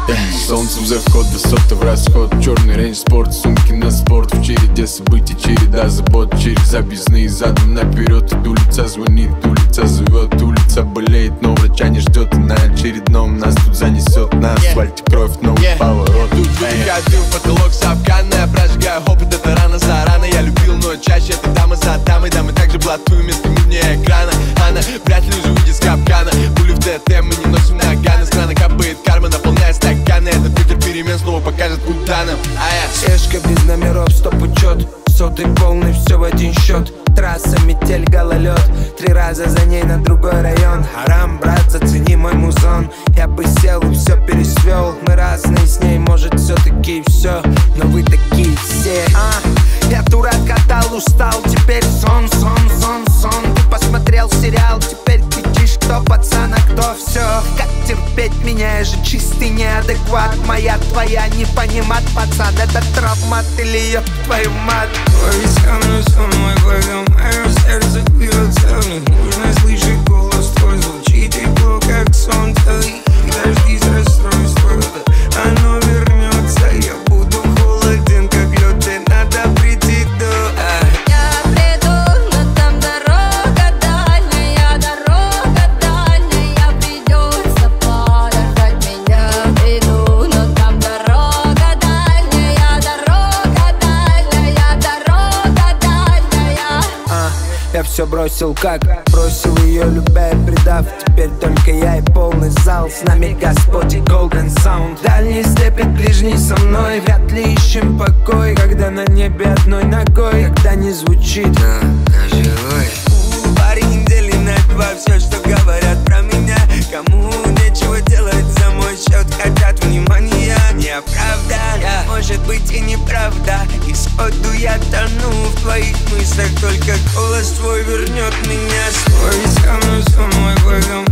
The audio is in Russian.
Солнце в заход, высоты в расход. Черный рейндж спорт, сумки на спорт. В череде событий, череда забот. Через объездные задом наперед. Улица звонит, улица зовет. Улица болеет, но врача не ждет. И на очередном нас тут занесет. На асфальте кровь, новый поворот. Тут люди ходил, потолок сапкана. Прожигаю опыт, это рано зарано. Я любил, но чаще это дама за дамой. Да, мы также блатуем вместо мне экрана. Она вряд ли уже выйдет с капкана. Пули в ДТ, мы не носим наганы. С крана капает карма, наполняя стаканы. Этот ветер перемен снова покажет куда нам. Слежка без номеров, стоп-учет. Сотый полный, все в один счет. Трасса, метель, гололед. 3 раза за ней на другой район. Харам, брат, зацени мой музон. Я бы сел и все пересвел. Мы разные с ней, может все-таки все. Но вы такие все. Я дурак, катал, устал. Теперь сон, сон, сон, сон. Ты посмотрел сериал, теперь кричишь, кто пацан, а кто все. Как терпеть меня, я же чистый неадекват. Моя, твоя, не понимать, пацан. Это травмат или ёб твою мать. Твои со мной, со мной вдвоем. Мое сердце бьется в них. Нужно слышать голос твой. Звучит тепло, как сон твой. Дождись расстройства. Оно вернется. Я буду холоден, как лед. И надо прийти до... Я приду, но там дорога дальняя. Дорога дальняя. Придется подождать меня. Приду, но там дорога дальняя. Дорога дальняя. Дорога дальняя. Я все бросил как бросил ее, любя и предав. Теперь только я и полный зал. С нами Господь и Golden Sound. Дальний слепит, ближний со мной. Вряд ли ищем покой, когда на небе одной ногой. Когда не звучит живой. Парень делим на 2 все, что говорят про меня. Кому нечего делать за мой счет, хотят внимания. Неправда, может быть и неправда. Исходу я тону в твоих мыслях. Только голос твой вернет меня. Твои со мной вдвоем.